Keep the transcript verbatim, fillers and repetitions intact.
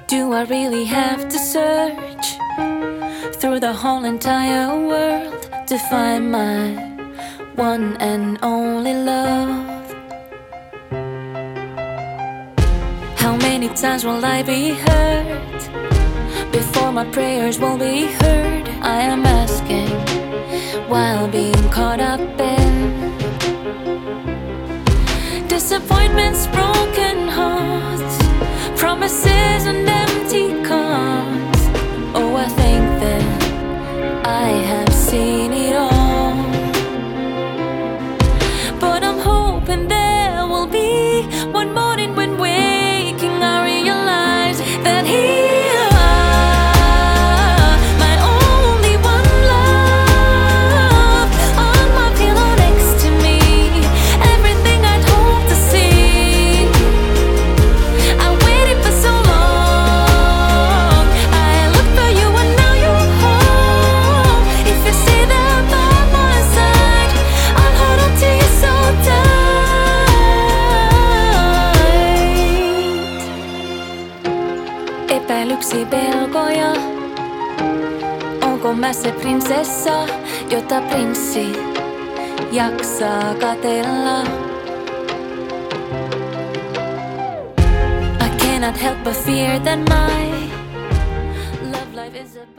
Do I really have to search through the whole entire world to find my one and only love? How many times will I be hurt before my prayers will be heard? I am asking while being caught up in disappointments, broken hearts, promises and empty cards. Oh, I think that I have seen it all, but I'm hoping there will be one morning when waking I realize that he epäilyksiä, pelkoja. Onko mä se prinsessa, jota prinssi jaksaa katella? I cannot help but fear that my love life is a